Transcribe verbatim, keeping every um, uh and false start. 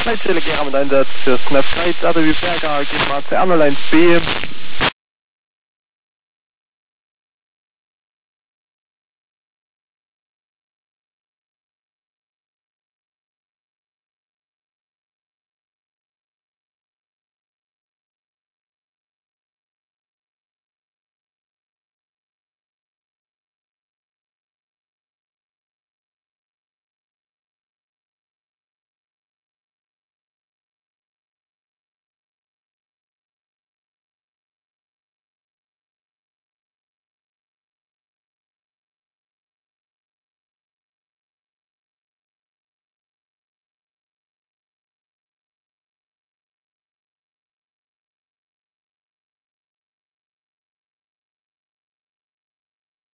Leitstelle Gera mit Einsatz für Snap Kite, A W Berger, G M A C Airlines B.